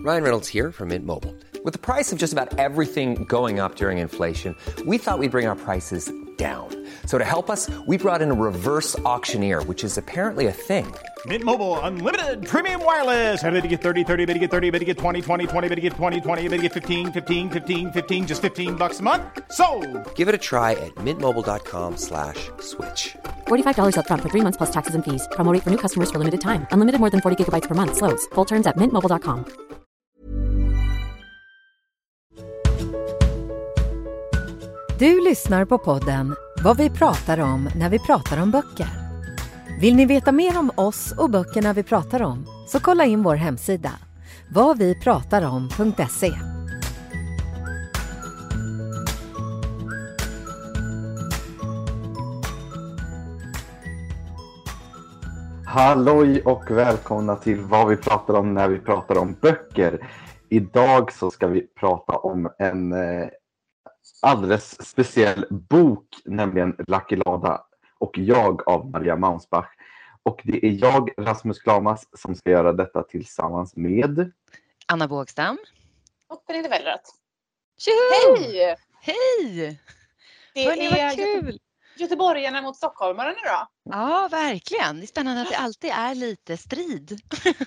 Ryan Reynolds here from Mint Mobile. With the price of just about everything going up during inflation, we thought we'd bring our prices down. So to help us, we brought in a reverse auctioneer, which is apparently a thing. Mint Mobile Unlimited Premium Wireless. How to get 30, 30, bit to get 30, bit to get 20, 20, 20, bit to get 20, 20, bit to get 15, 15, 15, 15, just $15 a month? Sold! Give it a try at mintmobile.com/switch. $45 up front for 3 months plus taxes and fees. Promo rate for new customers for limited time. Unlimited more than 40 gigabytes per month. Slows full terms at mintmobile.com. Du lyssnar på podden Vad vi pratar om när vi pratar om böcker. Vill ni veta mer om oss och böckerna vi pratar om, så kolla in vår hemsida vadvipratarom.se. Halloj och välkomna till Vad vi pratar om när vi pratar om böcker. Idag så ska vi prata om en alldeles speciell bok, nämligen Lucky Lada och jag av Maria Mausbach. Och det är jag, Rasmus Klamas, som ska göra detta tillsammans med Anna Bågstam Och Pernille Wellrath. Hej! Hej! Hej! Det Hörrni, är vad kul! göteborgarna mot stockholmarna idag. Ja, verkligen. Det är spännande att det alltid är lite strid.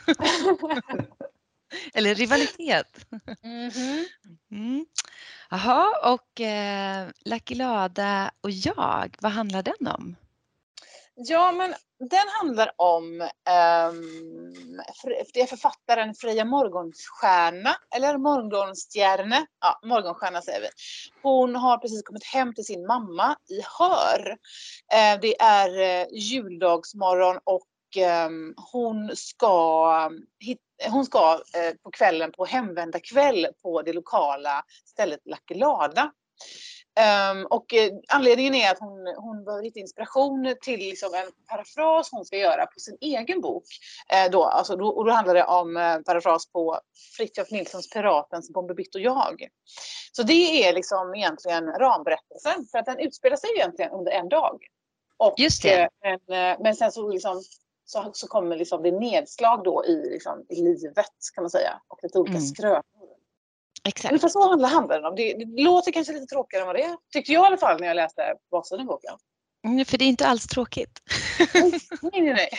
Eller rivalitet. Mm. Jaha, och Lucky Lada och jag, vad handlar den om? Ja, men den handlar om det är författaren Freja Morgonstjärna, eller Morgonstjärne. Ja, Morgonstjärna säger vi. Hon har precis kommit hem till sin mamma i Hör. Det är juldagsmorgon och hon ska på kvällen på hemvända kväll på det lokala stället Lucky Lada. Anledningen är att hon behöver hitta inspiration till liksom en parafras hon ska göra på sin egen bok. Då handlar det om parafras på Fritiof Nilssons Piratens Bombi Bitt och jag. Så det är liksom egentligen ramberättelsen, för att den utspelar sig egentligen under en dag. Och, just det. Men sen så liksom så kommer liksom det nedslag då i livet, kan man säga, och lite olika skrönor. Exakt. Ungefär så handlar den om. Det låter kanske lite tråkigare än vad det är. Tyckte jag i alla fall när jag läste baksidan i boken. För det är inte alls tråkigt. Nej.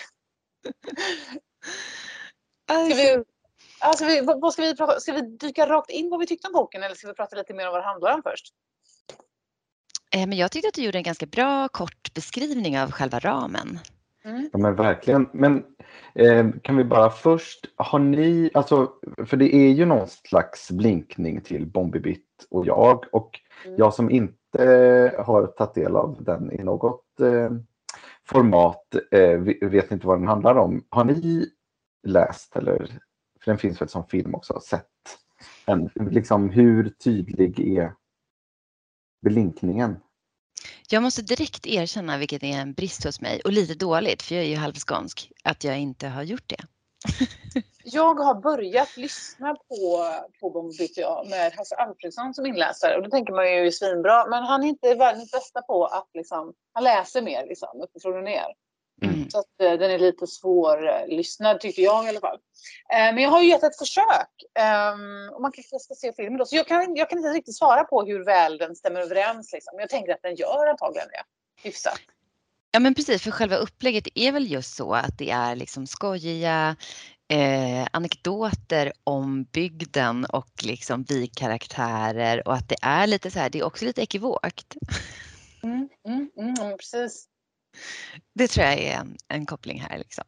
Ska vi dyka rakt in vad vi tyckte om boken, eller ska vi prata lite mer om vad det handlar om först? Men jag tyckte att du gjorde en ganska bra kort beskrivning av själva ramen. Ja, men verkligen. Men kan vi bara först, har ni, alltså, för det är ju någon slags blinkning till Bombi Bitt och jag. Och jag som inte har tagit del av den i något format vet inte vad den handlar om. Har ni läst, eller, för den finns väl som film också, sett liksom hur tydlig är blinkningen? Jag måste direkt erkänna, vilket är en brist hos mig och lite dåligt, för jag är ju halvskånsk, att jag inte har gjort det. Jag har börjat lyssna på Bombi Bitt med Hasse Alfredsson som inläsare, och då tänker man ju svinbra, men han är inte världens bästa på att liksom, han läser mer liksom, uppifrån och ner. Så att den är lite svårlyssnad, tycker jag i alla fall. Men jag har ju gett ett försök. Och man kanske ska se filmen då. Så jag kan inte riktigt svara på hur väl den stämmer överens. Liksom. Men jag tänker att den gör antagligen det. Hyfsat. Ja, men precis, för själva upplägget är väl just så att det är liksom skojiga anekdoter om bygden och liksom bikaraktärer, och att det är lite så här, det är också lite ekivokt. Precis. Det tror jag är en koppling här liksom.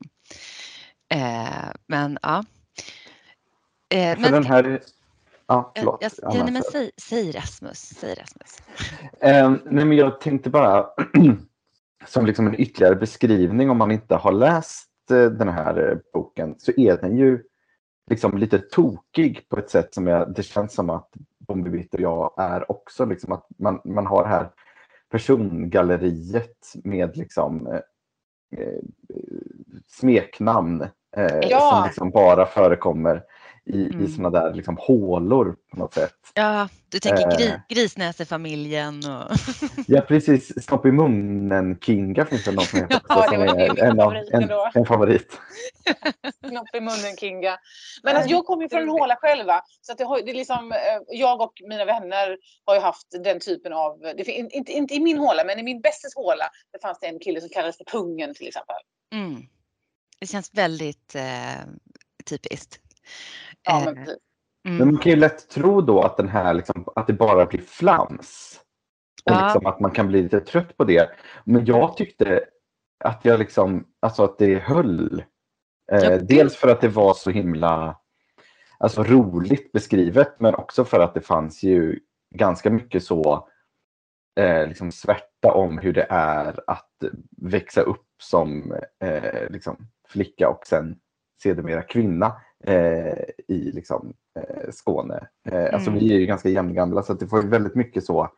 Men ja. För den här... Ja, förlåt. Säg Rasmus. Nej, men jag tänkte bara som liksom en ytterligare beskrivning, om man inte har läst den här boken, så är den ju liksom lite tokig på ett sätt som det känns som att Bombi Bitt och jag är också, liksom att man har här persongalleriet med liksom smeknamn som liksom bara förekommer i såna där liksom hålor på något sätt. Ja, du tänker Grisnäsefamiljen och... Ja, precis. Snopp i munnen Kinga finns det någon som heter också, som är en favorit. Snopp i munnen Kinga. Men alltså, jag kommer ju från en håla själva. Så att det är liksom, jag och mina vänner har ju haft den typen av... inte i min håla, men i min bästes håla. Det fanns det en kille som kallades för Pungen till exempel. Mm. Det känns väldigt typiskt. Ja, men precis. Men man kan ju lätt tro då att den här liksom, att det bara blir flams. Och liksom att man kan bli lite trött på det. Men jag tyckte att jag liksom, alltså att det höll. Dels för att det var så himla alltså roligt beskrivet, men också för att det fanns ju ganska mycket så liksom svärta om hur det är att växa upp som liksom flicka och sen sedermera kvinna i liksom Skåne. Alltså vi är ju ganska jämngamla, så att det får väldigt mycket så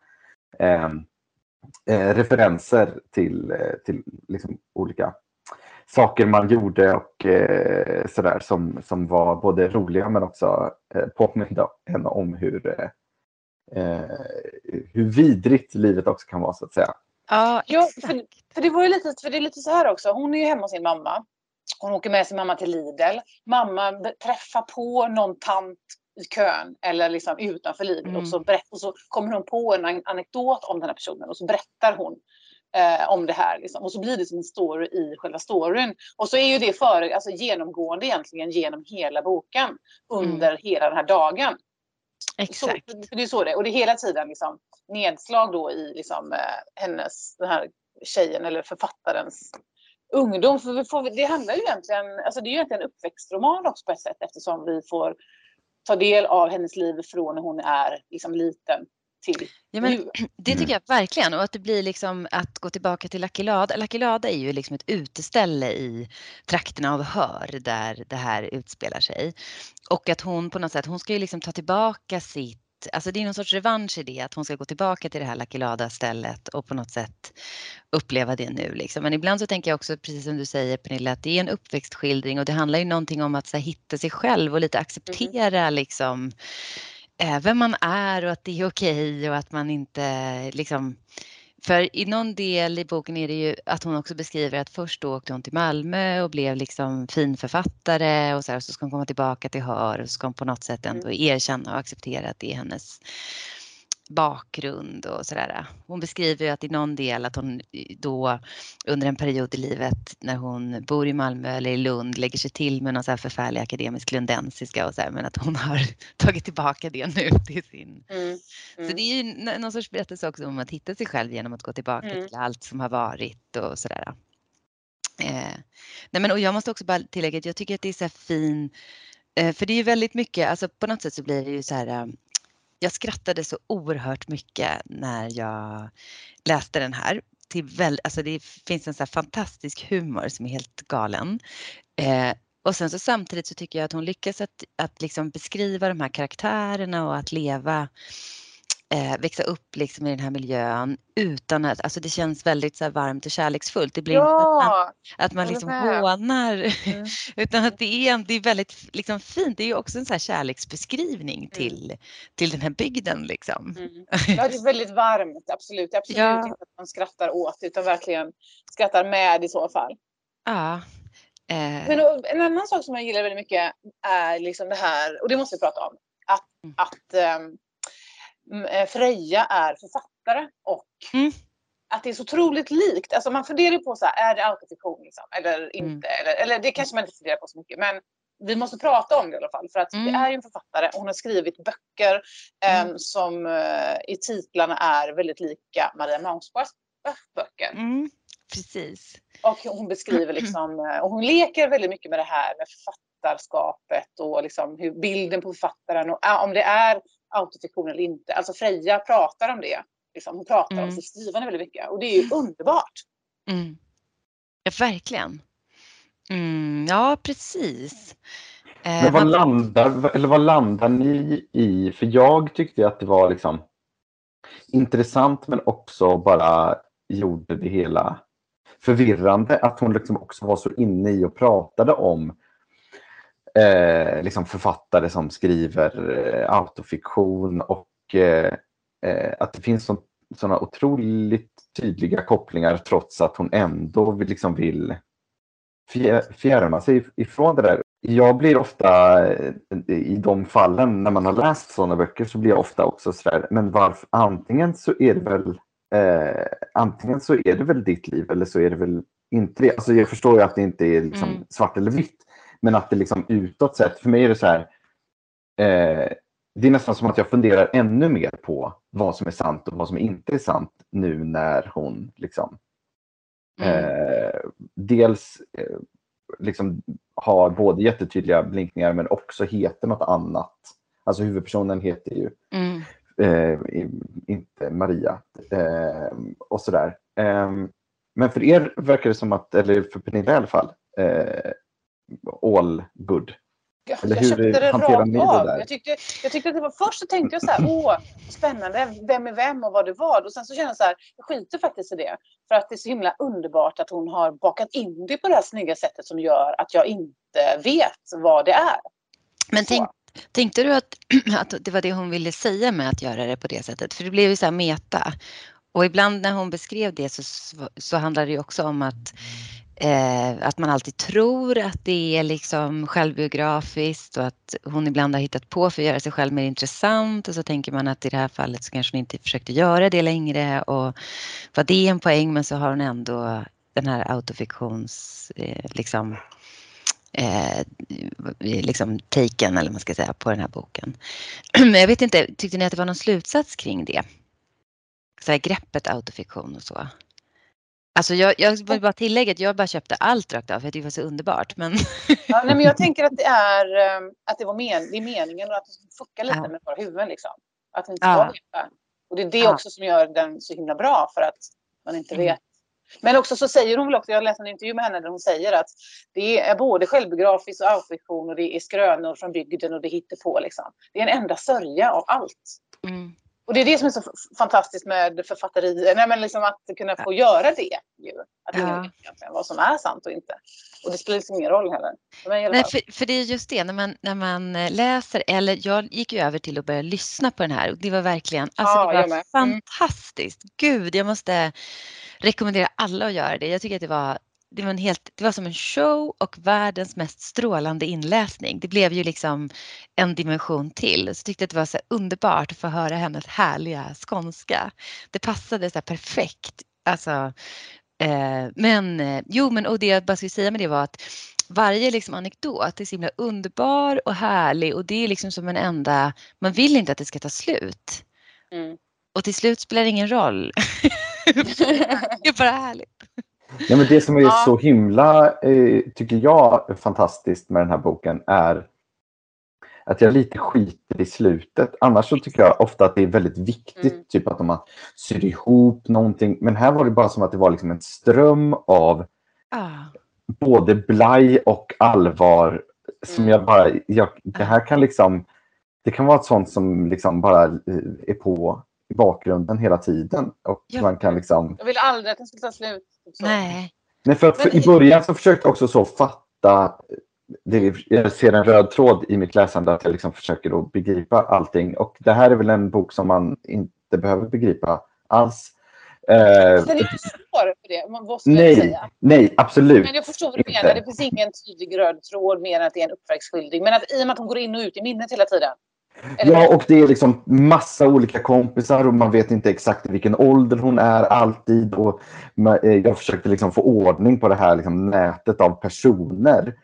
referenser till liksom olika saker man gjorde och sådär som var både roliga men också påminner en om hur vidrigt livet också kan vara, så att säga. Ja, för det var ju lite så här också. Hon är ju hemma hos sin mamma. Hon åker med sin mamma till Lidl. Mamma träffar på någon tant i kön eller liksom utanför Lidl och så kommer hon på en anekdot om den här personen och så berättar hon om det här liksom. Och så blir det som en story i själva storyn. Och så är ju det alltså genomgående egentligen genom hela boken under hela den här dagen. Exakt. Så, det är så det. Och det är hela tiden liksom nedslag då i liksom hennes, den här tjejen eller författarens ungdom. För det handlar ju egentligen, alltså det är ju egentligen en uppväxtroman också på ett sätt, eftersom vi får ta del av hennes liv från när hon är liksom liten till nu. Det tycker jag verkligen, och att det blir liksom att gå tillbaka till Lakilada. Lakilada är ju liksom ett uteställe i trakterna av Hör där det här utspelar sig. Och att hon på något sätt, hon ska ju liksom ta tillbaka alltså det är någon sorts revansch i det, att hon ska gå tillbaka till det här Lakilada-stället och på något sätt uppleva det nu liksom. Men ibland så tänker jag också, precis som du säger Pernilla, att det är en uppväxtskildring och det handlar ju någonting om att så här, hitta sig själv och lite acceptera liksom vem man är och att det är okej och att man inte liksom... För i någon del i boken är det ju att hon också beskriver att först då åkte hon till Malmö och blev liksom finförfattare och så ska hon komma tillbaka till Hör och så ska hon på något sätt ändå erkänna och acceptera att det är hennes bakgrund och sådär. Hon beskriver ju att i någon del att hon då under en period i livet när hon bor i Malmö eller i Lund lägger sig till med någon så här förfärlig akademisk lundensiska och så här, men att hon har tagit tillbaka det nu till sin. Så det är ju någon sorts berättelse också om att hitta sig själv genom att gå tillbaka till allt som har varit och sådär. Och jag måste också bara tillägga att jag tycker att det är så här fin, för det är ju väldigt mycket, alltså på något sätt så blir det ju så här. Jag skrattade så oerhört mycket när jag läste den här. Alltså det finns en så här fantastisk humor som är helt galen. Och sen så samtidigt så tycker jag att hon lyckas att liksom beskriva de här karaktärerna och att växa upp liksom i den här miljön utan att, alltså det känns väldigt så här varmt och kärleksfullt. Det blir inte att man liksom hånar utan att det är väldigt liksom fint. Det är ju också en så här kärleksbeskrivning till den här bygden liksom. Ja, det är väldigt varmt, absolut. Absolut inte att man skrattar åt utan verkligen skrattar med i så fall. Ja. Men en annan sak som jag gillar väldigt mycket är liksom det här, och det måste vi prata om, att Freja är författare och att det är så otroligt likt. Alltså man funderar på så här, är det autofiktion liksom, eller inte? Eller det kanske man inte funderar på så mycket. Men vi måste prata om det i alla fall. För att det är ju en författare. Hon har skrivit böcker som i titlarna är väldigt lika Maria Maunsbachs böcker. Precis. Och hon beskriver liksom, och hon leker väldigt mycket med det här med författarskapet och liksom hur bilden på författaren och om det är autofiktion eller inte. Alltså Freja pratar om det. Liksom, hon pratar om sitt skrivande väldigt mycket. Och det är ju underbart. Ja, verkligen. Ja, precis. Men vad landar ni i? För jag tyckte att det var liksom intressant men också bara gjorde det hela förvirrande. Att hon liksom också var så inne i och pratade om liksom författare som skriver autofiktion och att det finns sådana otroligt tydliga kopplingar trots att hon ändå liksom vill fjärma sig ifrån det där. Jag blir ofta i de fallen när man har läst sådana böcker så blir jag ofta också sådär, men varför? Antingen så är det väl ditt liv eller så är det väl inte det. Alltså jag förstår ju att det inte är liksom svart eller vitt, men att det liksom utåt sett, för mig är det så här, det är nästan som att jag funderar ännu mer på vad som är sant och vad som inte är sant nu när hon liksom dels liksom har både jättetydliga blinkningar men också heter något annat. Alltså huvudpersonen heter ju inte Maria och sådär. Men för er verkar det som att, eller för Pernilla i alla fall, all good. Eller jag köpte det hanterar ni rakt av. det där? Jag tyckte att det var först så tänkte jag så här, spännande, vem är vem och vad det var. Och sen så kände jag så här, jag skiter faktiskt i det. För att det är så himla underbart att hon har bakat in det på det här snygga sättet som gör att jag inte vet vad det är. Men tänkte du att det var det hon ville säga med att göra det på det sättet? För det blev ju så här meta. Och ibland när hon beskrev det så handlar det ju också om att man alltid tror att det är liksom självbiografiskt och att hon ibland har hittat på för att göra sig själv mer intressant, och så tänker man att i det här fallet så kanske hon inte försökte göra det längre och vad det är en poäng, men så har hon ändå den här autofiktions liksom taken, eller man ska säga, på den här boken. Men jag vet inte, tyckte ni att det var någon slutsats kring det? Så här, greppet autofiktion och så. Alltså jag vill bara tillägga att jag bara köpte allt rakt av för att det var så underbart. Men... Ja, nej, men jag tänker att det är meningen och att det fuckar lite med våra huvuden liksom. Att vi inte ska veta. Och det är det också som gör den så himla bra, för att man inte vet. Men också så säger hon väl också, jag läste en intervju med henne där hon säger att det är både självbiografiskt och autofiktion och det är skrönor från bygden och det hittar på liksom. Det är en enda sörja av allt. Mm. Och det är det som är så fantastiskt med författeri, men liksom att kunna få göra det ju. Att ingen vet egentligen vad som är sant och inte. Och det spelar liksom ingen roll heller. Nej, för det är just det, när man läser, eller jag gick ju över till att börja lyssna på den här, och det var verkligen, alltså det var fantastiskt. Gud, jag måste rekommendera alla att göra det. Jag tycker att det var som en show och världens mest strålande inläsning. Det blev ju liksom en dimension till. Så tyckte jag att det var så underbart att få höra hennes härliga skånska. Det passade så här perfekt. Alltså, och det jag bara skulle säga med det var att varje liksom anekdot är så himla underbar och härlig. Och det är liksom som en enda, man vill inte att det ska ta slut. Mm. Och till slut spelar det ingen roll. Det är bara härligt. Ja, men det som är så himla, tycker jag, fantastiskt med den här boken är att jag lite skiter i slutet. Annars så tycker jag ofta att det är väldigt viktigt, typ att man syr ihop någonting. Men här var det bara som att det var liksom en ström av både blaj och allvar som det här kan liksom, det kan vara ett sånt som liksom bara är på i bakgrunden hela tiden, och man kan liksom... Jag vill aldrig att den ska ta slut. Så. Nej, för i början så försökte jag också så fatta jag ser en röd tråd i mitt läsande att jag liksom försöker då begripa allting, och det här är väl en bok som man inte behöver begripa alls. Den är svår för det, måste jag säga. Nej, absolut. Men jag förstår vad du menar, det finns ingen tydlig röd tråd mer än att det är en uppväxtskyldig, men att i och med att hon går in och ut i minnet hela tiden. Ja, och det är liksom massa olika kompisar och man vet inte exakt i vilken ålder hon är alltid, och jag försökte liksom få ordning på det här liksom nätet av personer,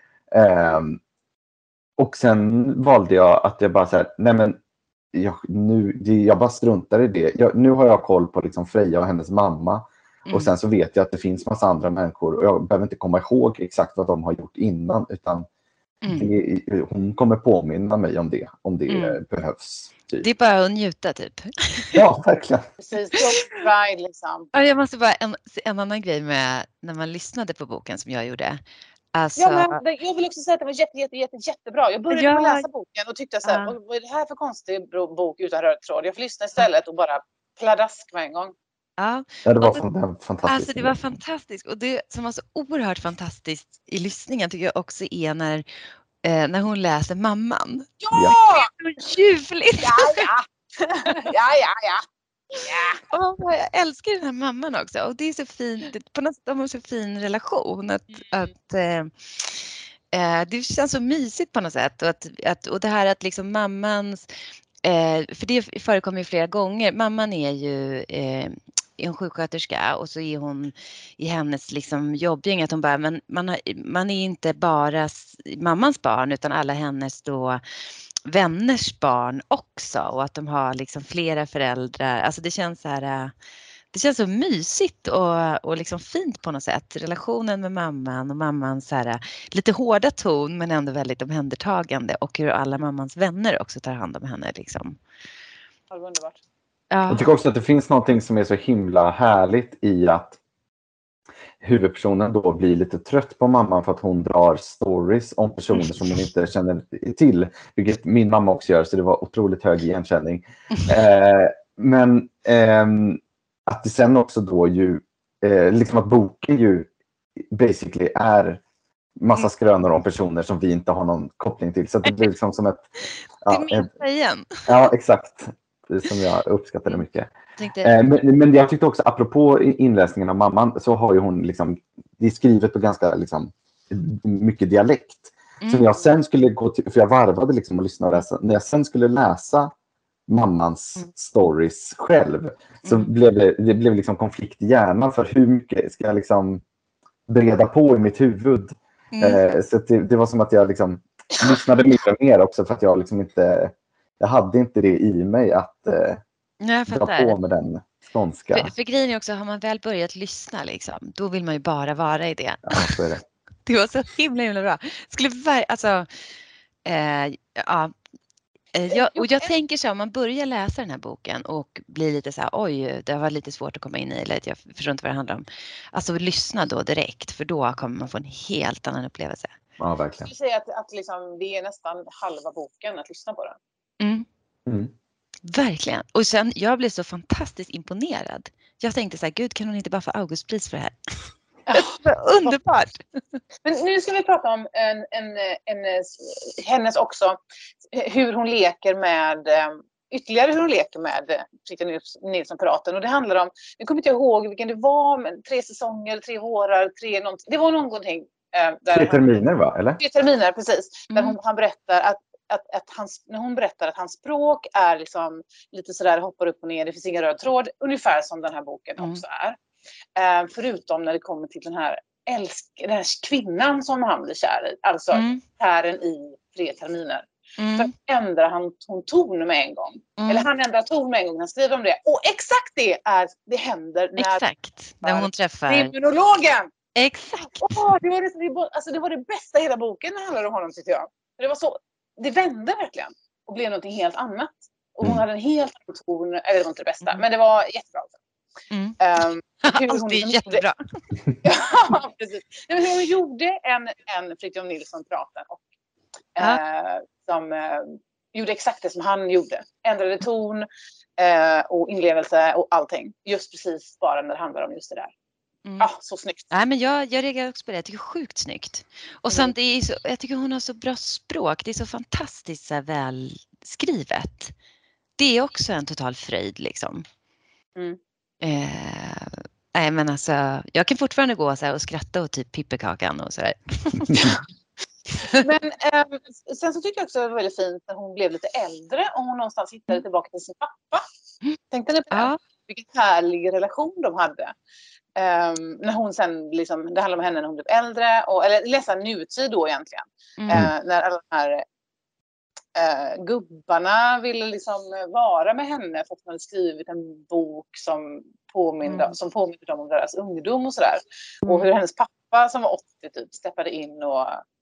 och sen valde jag att jag bara så här, nej men jag bara struntar i det. Nu har jag koll på liksom Freja och hennes mamma, och sen så vet jag att det finns massa andra människor och jag behöver inte komma ihåg exakt vad de har gjort innan, utan hon kommer påminna mig om det behövs. Typ. Det är bara att njuta typ. Ja, verkligen. Precis, ride liksom. Jag måste bara en annan grej med när man lyssnade på boken som jag gjorde. Alltså... Ja, men jag vill också säga att det var jättebra. Jag började med att läsa boken och tyckte så här, vad är det här för konstig bok utan röd tråd? Jag får lyssna istället och bara pladask med en gång. Ja, det var fantastiskt. Alltså det var fantastiskt, och det som var så oerhört fantastiskt i lyssningen tycker jag också är när när hon läser mamman. Ja! Det är så ljuvligt. Ja. Jag älskar den här mamman också. Och det är så fint. På något sätt de har så fin relation. Det känns så mysigt på något sätt. Och det här att liksom mammans... för det förekommer ju flera gånger. Mamman är ju en sjuksköterska och så är hon i hennes liksom jobbgäng att hon bara, men man är inte bara mammans barn utan alla hennes då vänners barn också, och att de har liksom flera föräldrar. Alltså det känns så här, det känns så mysigt och liksom fint på något sätt. Relationen med mamman och mammans så här, lite hårda ton men ändå väldigt omhändertagande, och hur alla mammans vänner också tar hand om henne liksom. Ja, det var underbart. Ja. Jag tycker också att det finns någonting som är så himla härligt i att huvudpersonen då blir lite trött på mamman för att hon drar stories om personer som hon inte känner till. Vilket min mamma också gör, så det var otroligt hög igenkänning. Men att det sen också då ju, liksom att boken ju basically är massa skrönor om personer som vi inte har någon koppling till. Så det blir liksom som ett... Ja, det minns jag igen. Ja, exakt. Det som jag uppskattade mycket. Men jag tyckte också, apropå inläsningen av mamman, så har ju hon liksom, det är skrivet på ganska liksom, mycket dialekt. Så jag sen skulle gå till, för jag varvade liksom och lyssna och läsa, när jag sen skulle läsa mammans stories själv, så blev det blev liksom konflikt i hjärnan för hur mycket ska jag liksom bereda på i mitt huvud. Så det var som att jag liksom lyssnade mer och mer också, för att jag liksom inte, jag hade inte det i mig att dra på med den skånska. För grejen är också, har man väl börjat lyssna liksom, då vill man ju bara vara i det. Ja, så är det. Det var så himla bra. Jag tänker så, om man börjar läsa den här boken och blir lite så här, oj, det var lite svårt att komma in i, eller jag förstår inte vad det handlar om. Alltså lyssna då direkt, för då kommer man få en helt annan upplevelse. Ja, verkligen. Jag skulle säga att liksom, det är nästan halva boken att lyssna på den. Verkligen. Och sen, jag blev så fantastiskt imponerad. Jag tänkte så här, gud, kan hon inte bara få Augustpris för det här? Underbart! Men nu ska vi prata om hennes också, hur hon leker med, ytterligare hur hon leker med Fritiof Nilsson-piraten. Och det handlar om, jag kommer inte ihåg vilken det var, men 3 säsonger, 3 vårar, 3 någonting. Det var någonting. 3 terminer va? Eller? 3 terminer, precis. Där han berättar när hon berättar att hans språk är liksom lite sådär, hoppar upp och ner, det finns ingen röd tråd, ungefär som den här boken också är. Förutom när det kommer till den här kvinnan som han blir kär i, alltså herren i 3 terminer. Så ändrar han ton med en gång. Eller han ändrar ton med en gång, han skriver om det. Och exakt det händer när hon träffar kriminologen. Exakt. Det var det bästa i hela boken när det handlade om honom, tycker jag. Det var så, det vände verkligen och blev något helt annat. Och hon hade en helt annan ton, eller det var inte det bästa, men det var jättebra. Det är jättebra. Ja, precis. Hur hon gjorde en Fritiof Nilsson-praten och som gjorde exakt det som han gjorde. Ändrade ton och inlevelse och allting. Just precis bara när det handlar om just det där. Så snyggt. Nej, men jag reagerar också på det. Jag tycker det är sjukt snyggt. Och sen det är så, jag tycker hon har så bra språk. Det är så fantastiskt så väl skrivet. Det är också en total fröjd liksom. Nej, men alltså, jag kan fortfarande gå så här och skratta åt typ Pippekakan och sådär. Men sen så tycker jag också det var väldigt fint när hon blev lite äldre och hon någonstans hittade tillbaka till sin pappa. Tänkte ni på det? Vilken härlig relation de hade. När hon sen liksom, det handlar om henne när hon blev äldre, eller läsa nutid då egentligen. När alla de här gubbarna ville liksom vara med henne för att man hade skrivit en bok som påminner dem om deras ungdom och sådär. Och hur hennes pappa som var 80 typ steppade in och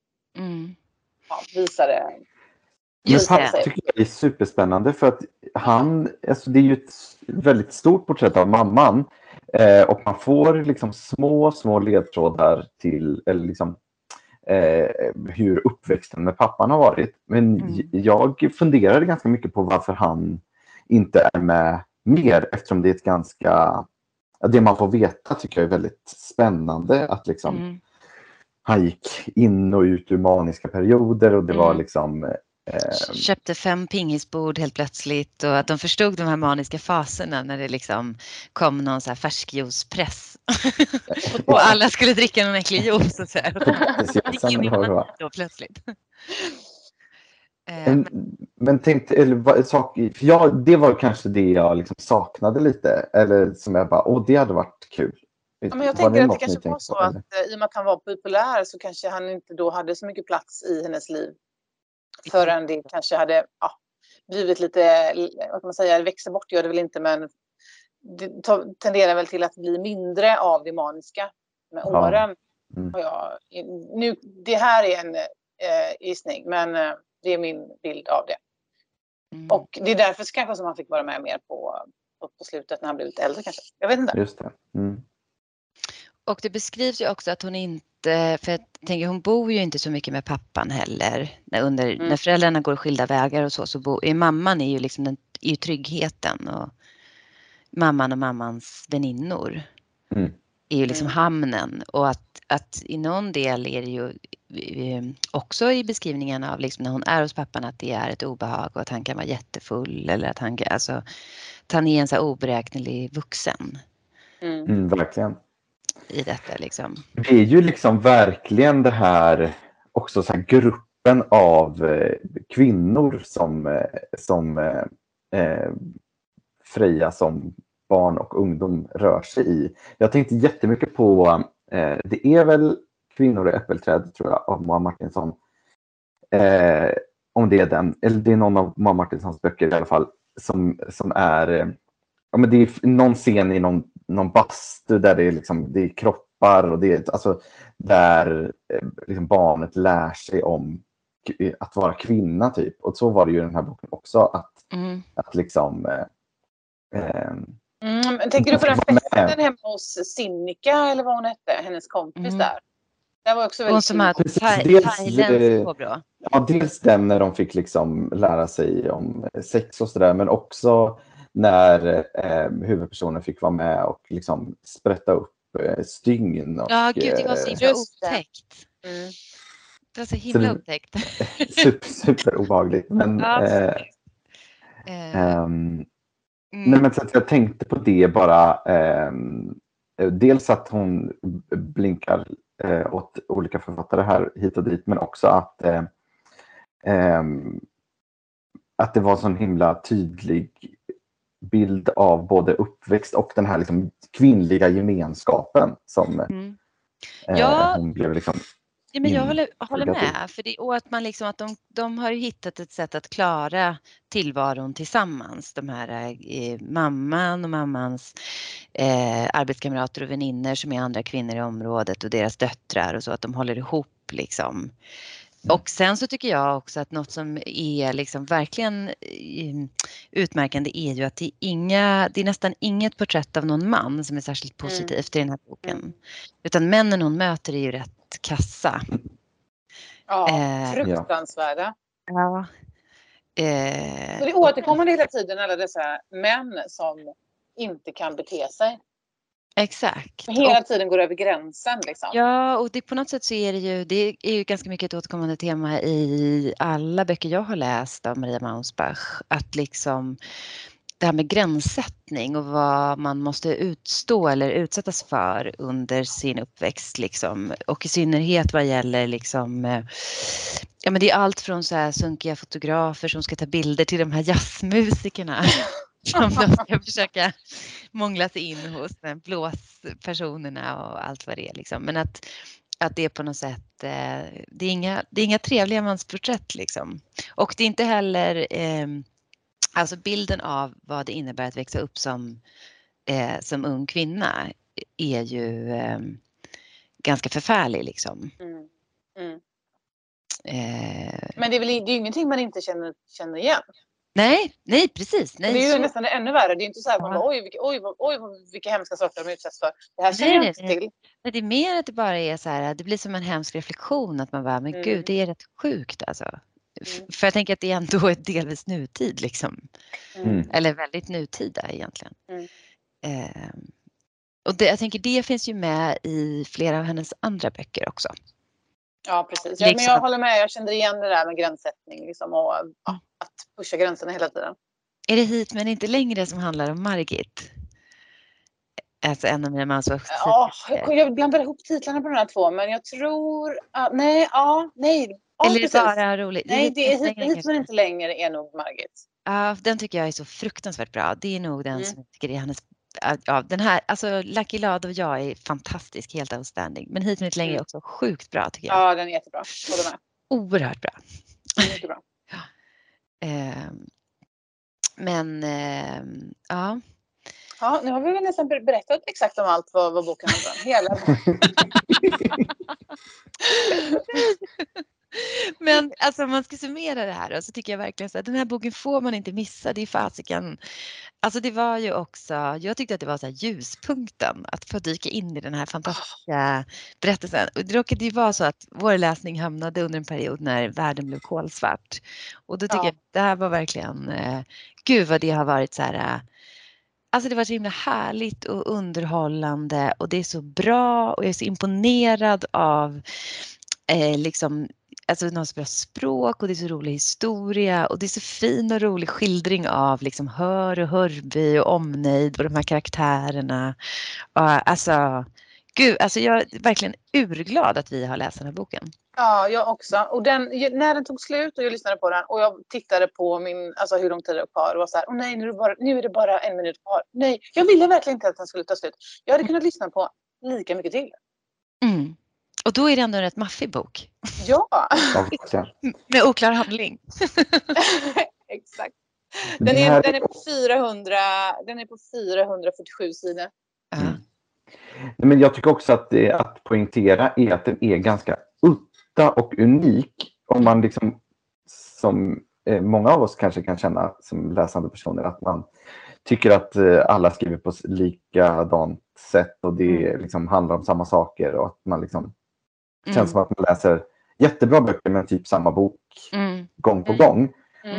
visade. Just det tycker jag är superspännande, för att alltså det är ju ett väldigt stort porträtt av mamman, och man får liksom små ledtrådar till, eller liksom hur uppväxten med pappan har varit. Men jag funderade ganska mycket på varför han inte är med mer, eftersom det är ett ganska, det man får veta tycker jag är väldigt spännande, att liksom han gick in och ut ur maniska perioder och det var liksom... Köpte 5 pingisbord helt plötsligt och att de förstod de här maniska faserna när det liksom kom någon så här färskjuicepress och alla skulle dricka någon äcklig juice och så här. Gick in i manin då plötsligt. Men tänkte, det var kanske det jag liksom saknade lite, eller som jag bara, det hade varit kul. Ja, men jag tänker att det kanske var så att i och med att han var populär så kanske han inte då hade så mycket plats i hennes liv. Förrän det kanske hade blivit lite, vad kan man säga, växer bort gör det väl inte, men det tenderar väl till att bli mindre av det maniska med åren. Nu, det här är en gissning, men det är min bild av det. Och det är därför kanske som han fick vara med mer på slutet när han blev lite äldre kanske. Jag vet inte. Just det. Och det beskrivs ju också att hon inte, för jag tänker hon bor ju inte så mycket med pappan heller. När föräldrarna går skilda vägar och så är mamman är ju liksom är ju tryggheten och mamman och mammans väninnor är ju liksom hamnen. Och att i någon del är det ju också i beskrivningen av liksom när hon är hos pappan att det är ett obehag och att han kan vara jättefull eller att han är en så här oberäknelig vuxen. Verkligen. I detta liksom. Det är ju liksom verkligen det här också så här gruppen av kvinnor som Freja som barn och ungdom rör sig i. Jag tänkte jättemycket på det är väl Kvinnor i äppelträd tror jag av Moa Martinsson. Om det är den, eller det är någon av Moa Martinssons böcker i alla fall som är men det är någon scen i någon bastu där det är liksom det är kroppar och det är alltså där liksom barnet lär sig om att vara kvinna typ, och så var det ju i den här boken också att liksom tänker du på den festen hemma hos Sinikka eller vad hon hette, hennes kompis där? Det var också väldigt som thailändsk påbrå. Ja, dels den när de fick liksom lära sig om sex och sådär, men också när huvudpersonen fick vara med och liksom sprätta upp stygn. Och, ja, gud, det var så himla otäckt. Det var så himla otäckt. Super obehagligt. Men, nej, men så att jag tänkte på det bara. Dels att hon blinkar åt olika författare här hit och dit, men också att det var så en himla tydlig bild av både uppväxt och den här liksom kvinnliga gemenskapen som hon blev liksom. Ja, men jag håller med, för det, och att man liksom att de har hittat ett sätt att klara tillvaron tillsammans, de här mamman och mammans arbetskamrater och väninner som är andra kvinnor i området och deras döttrar och så, att de håller ihop liksom. Och sen så tycker jag också att något som är liksom verkligen utmärkande är ju att det är nästan inget porträtt av någon man som är särskilt positivt i den här boken. Utan männen hon möter är ju rätt kassa. Ja, fruktansvärda. Ja. Så det återkommer hela tiden alla dessa män som inte kan bete sig. Exakt. Hela tiden går över gränsen liksom. Ja, och det på något sätt så är det är ju ganska mycket ett återkommande tema i alla böcker jag har läst av Maria Mausbach, att liksom det här med gränssättning och vad man måste utstå eller utsättas för under sin uppväxt liksom, och i synnerhet vad gäller liksom ja, men det är allt från så här sunkiga fotografer som ska ta bilder till de här jazzmusikerna som de ska försöka mångla sig in hos blåspersonerna och allt vad det är liksom. Men att det är på något sätt det är inga trevliga mansporträtt liksom. Och det är inte heller alltså bilden av vad det innebär att växa upp som ung kvinna är ju ganska förfärlig liksom. Men det är ju ingenting man inte känner igen. Nej, precis. Nej, det är ju nästan ännu värre. Det är inte så här, man bara, oj, vilka hemska saker de utsätts för. Det här känner jag inte till. Nej, det är mer att det bara är så här, det blir som en hemsk reflektion att man bara, men gud, det är rätt sjukt alltså. För jag tänker att det är ändå ett delvis nutid liksom. Eller väldigt nutida egentligen. Och jag tänker det finns ju med i flera av hennes andra böcker också. Ja, precis. Liksom. Men jag håller med. Jag kände igen det där med gränssättning liksom, och att pusha gränserna hela tiden. Är det Hit men inte längre som handlar om Margit? Alltså en av mina mansvars. Ja, jag blandar ihop titlarna på de här två, men jag tror... nej. Ja, eller precis. bara roligt. Nej, det är Hit men inte längre är nog Margit. Ja, den tycker jag är så fruktansvärt bra. Det är nog den som jag tycker är hennes... Ja, den här, alltså Lucky Lad och jag är fantastisk, helt outstanding. Men Hit men inte längre är också sjukt bra tycker jag. Ja, den är jättebra. Håller med. Oerhört bra. Mycket bra. Men ja. Ja, nu har vi väl nästan berättat exakt om allt vad boken handlar om. Hela. Men alltså om man ska summera det här då, så tycker jag verkligen så att den här boken får man inte missa. Det är fasiken. Alltså det var ju också, jag tyckte att det var så här ljuspunkten att få dyka in i den här fantastiska berättelsen. Och det råkade ju vara så att vår läsning hamnade under en period när världen blev kolsvart. Och då tycker jag att det här var verkligen, gud vad det har varit så här. Alltså det var så himla härligt och underhållande och det är så bra och jag är så imponerad av liksom, alltså det har så bra språk och det är så rolig historia och det är så fin och rolig skildring av liksom Hör och Hörby och omnejd och de här karaktärerna. Alltså, gud, alltså jag är verkligen urglad att vi har läst den här boken. Ja, jag också. Och när den tog slut och jag lyssnade på den och jag tittade på alltså hur lång tid det var kvar och var så här, nej, nu är det bara 1 minut kvar. Nej, jag ville verkligen inte att den skulle ta slut. Jag hade kunnat lyssna på lika mycket till. Mm. Och då är det ändå en rätt maffig bok. Ja. Med oklar handling. Exakt. Den är på 447 sidor. Men jag tycker också att poängtera är att den är ganska udda och unik. Om man liksom, som många av oss kanske kan känna som läsande personer, att man tycker att alla skriver på likadant sätt och det liksom handlar om samma saker och att man liksom känns som att man läser jättebra böcker med typ samma bok gång på gång.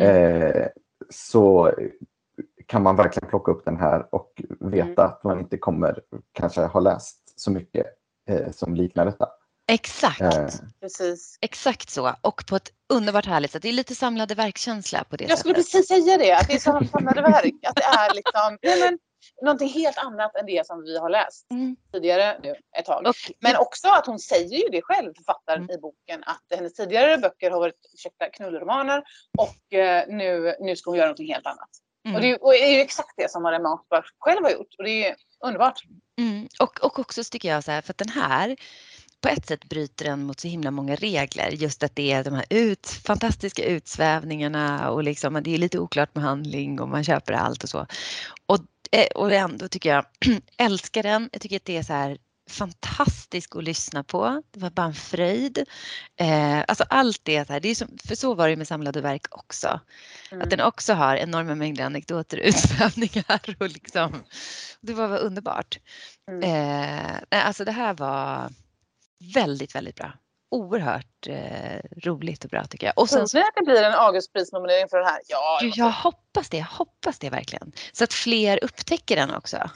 Så kan man verkligen plocka upp den här och veta att man inte kommer kanske ha läst så mycket som liknar detta. Exakt. Precis. Exakt så. Och på ett underbart härligt sätt. Det är lite samlade verkkänsla på det Jag skulle precis säga det. Att det är samlade verk. Att det är liksom någonting helt annat än det som vi har läst tidigare nu ett tag. Men också att hon säger ju det själv, författaren i boken, att hennes tidigare böcker har varit knullromaner och nu ska hon göra någonting helt annat. Och det är ju exakt det som Maria Mansbach själv har gjort. Och det är underbart. Och också tycker jag så här, för att den här på ett sätt bryter den mot så himla många regler. Just att det är de här fantastiska utsvävningarna och liksom, det är lite oklart med handling och man köper allt och så. Och ändå tycker jag, älskar den. Jag tycker att det är så här fantastiskt att lyssna på. Det var bara en fröjd. Alltså allt det här, det är som, för så var det med samlade verk också. Att den också har enorma mängder anekdoter och utsvävningar och liksom, det var underbart. Alltså det här var väldigt, väldigt bra. Oerhört roligt och bra tycker jag. Och sen så det blir en Augustprisnominering för den här. Ja, jag hoppas det verkligen. Så att fler upptäcker den också.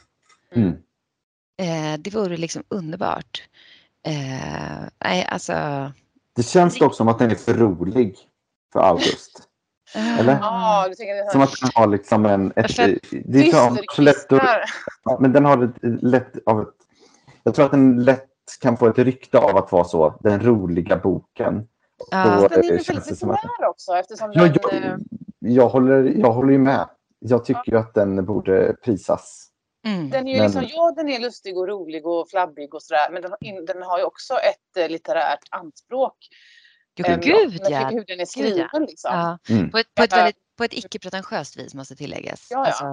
Det vore liksom underbart. Nej, alltså... Det känns dock som att den är för rolig för August. Eller? Ja, du tänker det. Som att den har liksom det är så lätt men den har ett lätt av ett... Jag tror att den lätt kan få ett rykte av att vara så, den roliga boken. Ja, den är väldigt litterär också eftersom jag håller ju med. Jag tycker att den borde prisas. Den är ju liksom, den är lustig och rolig och flabbig och sådär, men den har ju också ett litterärt anspråk. Gud, ja. Hur den är skriven liksom. Ja. På ett icke-pretentiöst vis måste tilläggas.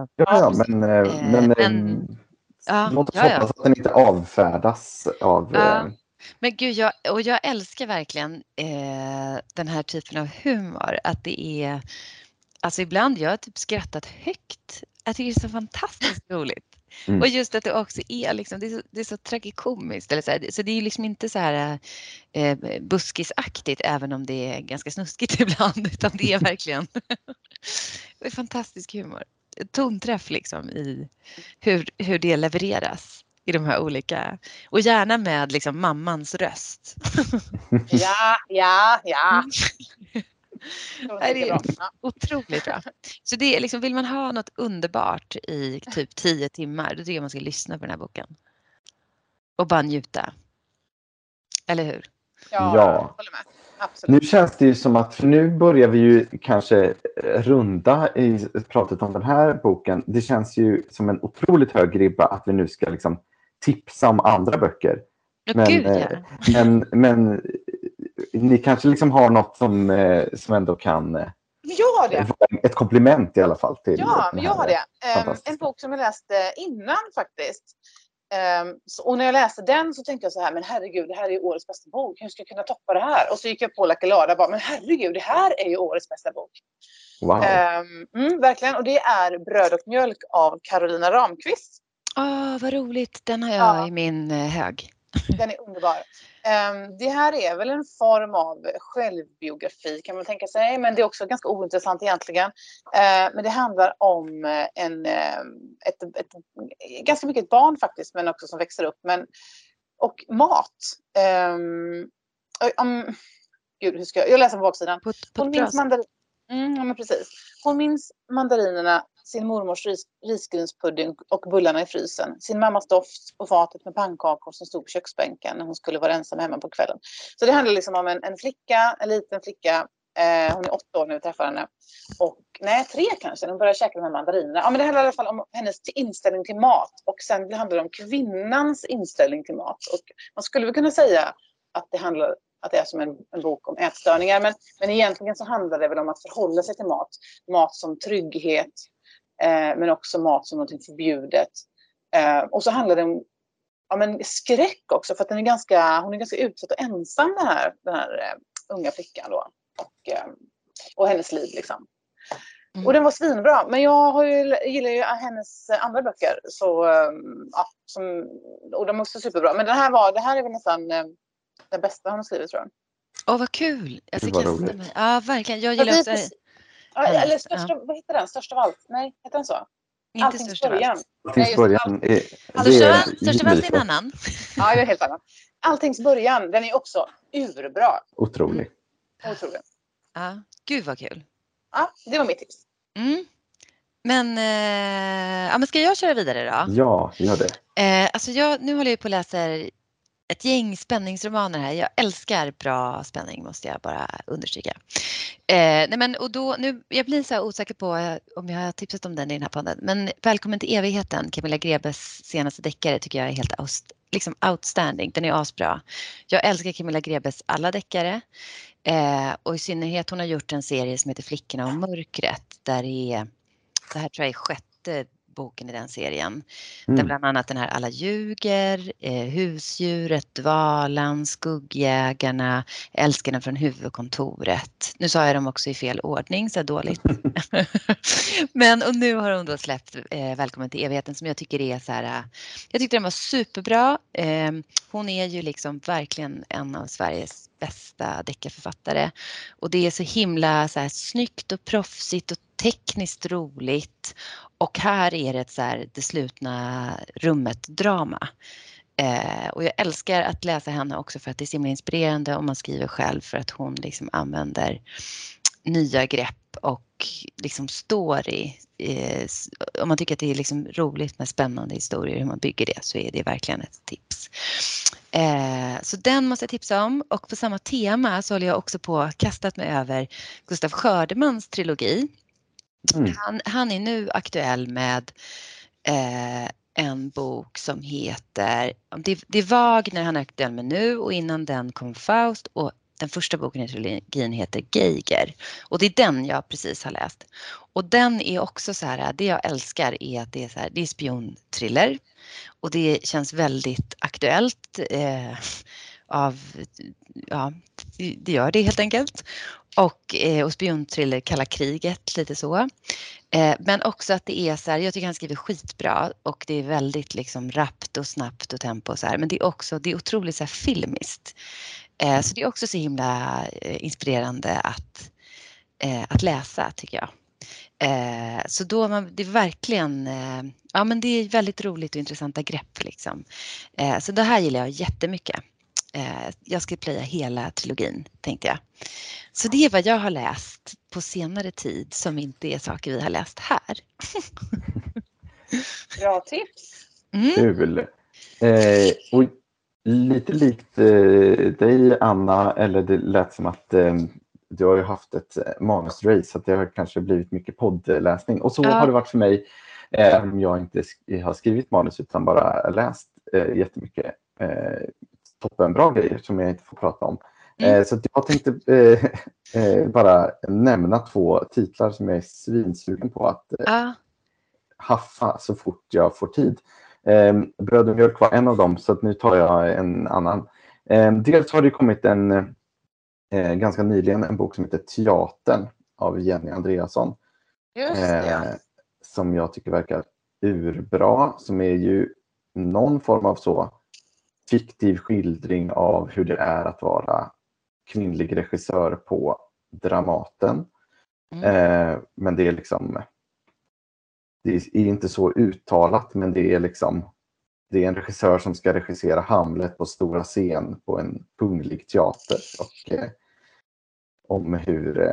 Låt oss hoppas att den inte avfärdas av... Men gud, jag älskar verkligen den här typen av humor. Att det är... Alltså ibland jag har typ skrattat högt. Jag tycker det är så fantastiskt roligt. Och just att det också är liksom, det är så tragikomiskt. Eller så, här, så det är liksom inte så här buskisaktigt, även om det är ganska snuskigt ibland. Utan det är verkligen det är fantastisk humor. Tonträff liksom i hur det levereras. i de här olika. Och gärna med liksom mammans röst. Ja. Det är otroligt bra. Så det är liksom, vill man ha något underbart i typ 10 timmar, då tycker jag man ska lyssna på den här boken. Och bara njuta. Eller hur? Ja. Ja. Håller med. Absolut. Nu känns det ju som att, för nu börjar vi ju kanske runda i pratet om den här boken. Det känns ju som en otroligt hög ribba att vi nu ska liksom tipsa om andra böcker. Men ni kanske liksom har något som ändå kan Jag har det. vara ett komplement i alla fall till. Ja, men jag har det. En bok som jag läste innan faktiskt. Och när jag läste den så tänkte jag så här, men herregud, det här är ju årets bästa bok. Hur ska jag kunna toppa det här? Och så gick jag på Lucky Lada och bara, men herregud, det här är ju årets bästa bok. Wow. Verkligen. Och det är Bröd och mjölk av Carolina Ramqvist. Vad roligt. Den har jag i min hög. Den är underbar. Det här är väl en form av självbiografi kan man tänka sig. Men det är också ganska ointressant egentligen. Men det handlar om ett ganska mycket ett barn faktiskt. Men också som växer upp. Och mat. Gud, hur ska jag läser på baksidan. Hon minns Hon minns mandarinerna, sin mormors risgrynspudding och bullarna i frysen. Sin mammas doft på fatet med pannkakor som stod på köksbänken när hon skulle vara ensam hemma på kvällen. Så det handlar liksom om en flicka, en liten flicka. Hon är 8 år när vi träffar henne. Och 3 kanske, hon börjar käka de här mandarinerna. Ja, men det handlar i alla fall om hennes inställning till mat. Och sen handlar det om kvinnans inställning till mat. Och man skulle väl kunna säga att det är som en bok om ätstörningar. Men egentligen så handlar det väl om att förhålla sig till mat. Mat som trygghet. Men också mat som något förbjudet. Och så handlar det om skräck också. För att hon är ganska utsatt och ensam den här unga flickan då. Och hennes liv liksom. Och den var svinbra. Men jag gillar ju hennes andra böcker. Och de är också superbra. Men det här är väl nästan den bästa hon har skrivit, tror jag. Vad kul. Jag ska kasta mig. Ja, verkligen. Jag gillar också... Eller största, vad heter den? Största av allt? Nej, heter den så? Inte största början. Alltings början. Största av allt är en annan. Ja, det är helt annan. Alltings början, den är också urbra. Otrolig. Ja, gud vad kul. Ja, det var mitt tips. Men ska jag köra vidare då? Ja, gör det. Nu håller jag på att läsa ett gäng spänningsromaner här. Jag älskar bra spänning, måste jag bara understryka. Jag blir så osäker på om jag har tipsat om den i den här podden. Men Välkommen till evigheten, Camilla Grebes senaste deckare, tycker jag är helt outstanding. Den är asbra. Jag älskar Camilla Grebes alla deckare. Och i synnerhet hon har gjort en serie som heter Flickorna och mörkret. Det här tror jag är 6:e boken i den serien. Där bland annat den här Alla ljuger, Husdjuret, Dvalan, Skuggjägarna, Älskarna från huvudkontoret. Nu sa jag dem också i fel ordning, så dåligt. Och nu har hon då släppt Välkommen till evigheten, som jag tycker är så här. Jag tyckte den var superbra. Hon är ju liksom verkligen en av Sveriges bästa deckarförfattare. Och det är så himla så här snyggt och proffsigt och tekniskt roligt. Och här är det ett så här det slutna rummet drama. Och jag älskar att läsa henne också för att det är så himla inspirerande om man skriver själv, för att hon liksom använder nya grepp och liksom story. Om man tycker att det är liksom roligt med spännande historier, hur man bygger det, så är det verkligen ett tips. Så den måste jag tipsa om. Och på samma tema så håller jag också på kastat mig över Gustaf Skördemans trilogi. Han är nu aktuell med en bok som heter, det är Wagner han är aktuell med nu, och innan den kom Faust, och den första boken i trilogin heter Geiger. Och det är den jag precis har läst. Och den är också så här, det jag älskar är att det är så här, det är spionthriller. Och det känns väldigt aktuellt det gör det helt enkelt. Och spionthriller, kalla kriget, lite så. Men också att det är så här, jag tycker han skriver skitbra och det är väldigt liksom rappt och snabbt och tempo och så här. Men det är otroligt så här filmiskt. Så det är också så himla inspirerande att läsa, tycker jag. Så då det är verkligen, ja men det är väldigt roligt och intressanta grepp liksom. Så det här gillar jag jättemycket. Jag ska plöja hela trilogin, tänkte jag. Så det är vad jag har läst på senare tid som inte är saker vi har läst här. Bra tips. Kul. Och lite likt dig, Anna, eller det lät som att du har ju haft ett manusrace, så att det har kanske blivit mycket poddläsning. Och så har det varit för mig, även om jag inte har skrivit manus utan bara läst jättemycket toppenbra grejer som jag inte får prata om. Så att jag tänkte bara nämna 2 titlar som jag är svinsugen på att haffa så fort jag får tid. Bröd och mjölk var en av dem, så att nu tar jag en annan. Dels har det kommit ganska nyligen en bok som heter Teatern av Jenny Andreasson. Just det. Som jag tycker verkar urbra, som är ju någon form av så fiktiv skildring av hur det är att vara kvinnlig regissör på Dramaten. Men det är liksom, det är inte så uttalat, men det är liksom, det är en regissör som ska regissera Hamlet på stora scen på en kunglig teater, och om hur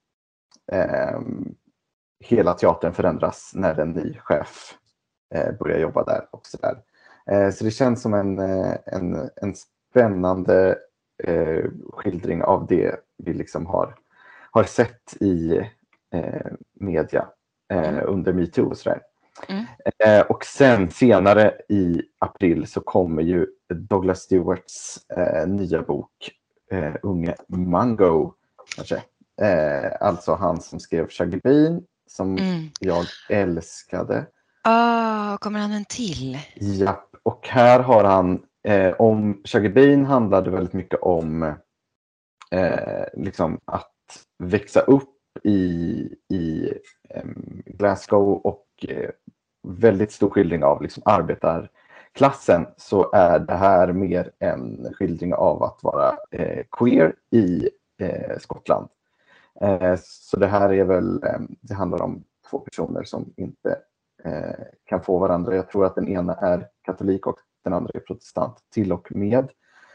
hela teatern förändras när en ny chef börjar jobba där och så där. Så det känns som en spännande skildring av det vi liksom har sett i media under MeToo och sådär. Och sen senare i april så kommer ju Douglas Stewarts nya bok Unge Mungo, kanske. Alltså han som skrev Shaggy Bean, som jag älskade. Kommer han en till? Ja, och här har han om Shaggy Bean handlade väldigt mycket om liksom att växa upp i Glasgow, och väldigt stor skildring av liksom arbetarklassen. Så är det här mer en skildring av att vara queer i Skottland. Så det här är väl, det handlar om 2 personer som inte kan få varandra. Jag tror att den ena är katolik och den andra är protestant till och med.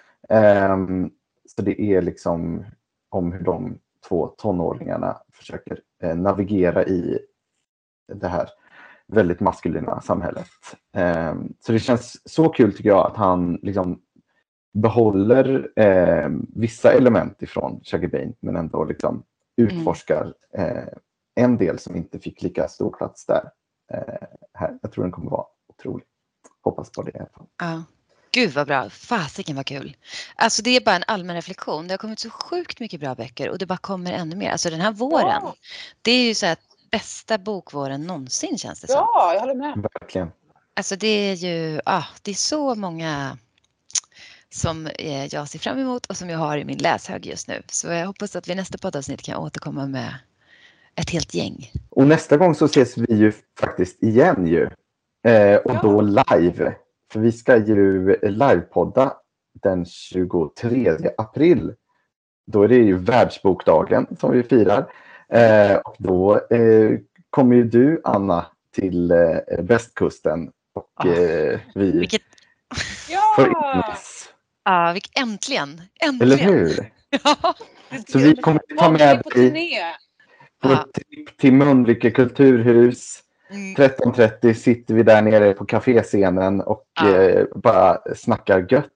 Så det är liksom om hur de 2 tonåringarna försöker navigera i det här väldigt maskulina samhället. Så det känns så kul, tycker jag, att han liksom behåller vissa element ifrån Shaggy Bean, men ändå liksom utforskar en del som inte fick lika stor plats där. Här. Jag tror den kommer vara otrolig. Hoppas på det i alla fall. Ja. Gud vad bra, fasiken var kul. Alltså det är bara en allmän reflektion. Det har kommit så sjukt mycket bra böcker och det bara kommer ännu mer. Alltså den här våren, det är ju så att bästa bokvåren någonsin, känns det som. Ja, jag håller med. Verkligen. Alltså det är ju, det är så många som jag ser fram emot och som jag har i min läshög just nu. Så jag hoppas att vi nästa poddavsnitt kan återkomma med ett helt gäng. Och nästa gång så ses vi ju faktiskt igen ju. Och då live. För vi ska ju livepodda den 23 april. Då är det ju världsbokdagen som vi firar. Och då kommer ju du, Anna, till västkusten. Och vi förenas. Ja, äntligen. Eller hur? Ja. Så vi kommer ta med dig på ett trip till Mölnlycke kulturhus. 13.30 sitter vi där nere på kaféscenen och bara snackar gött.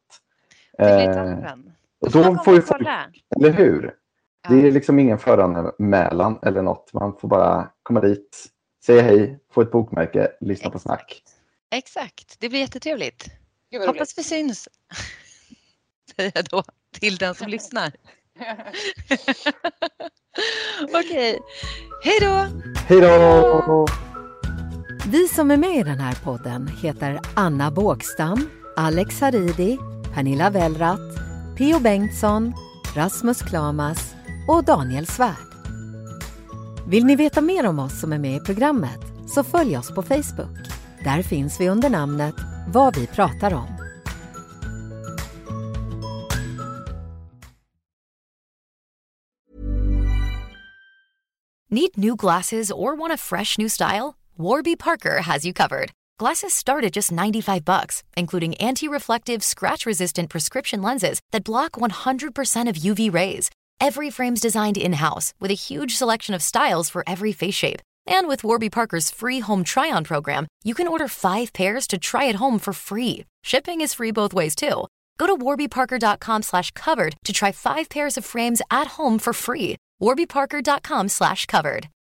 Och då får ju folk, eller hur? Det är liksom ingen föranmälan eller något. Man får bara komma dit, säga hej, få ett bokmärke, lyssna på snack. Exakt, det blir jättetrevligt. Hoppas vi syns. Säger jag då till den som lyssnar. Okej, hej då! Hej då! Vi som är med i den här podden heter Anna Bågstam, Alex Haridi, Pernilla Wellrath, P.O. Bengtsson, Rasmus Klamas och Daniel Svärd. Vill ni veta mer om oss som är med i programmet så följ oss på Facebook. Där finns vi under namnet Vad vi pratar om. Need new glasses or want a fresh new style? Warby Parker has you covered. Glasses start at just $95, including anti-reflective, scratch-resistant prescription lenses that block 100% of UV rays. Every frame's designed in-house with a huge selection of styles for every face shape. And with Warby Parker's free home try-on program, you can order 5 pairs to try at home for free. Shipping is free both ways, too. Go to warbyparker.com/covered to try 5 pairs of frames at home for free. warbyparker.com/covered.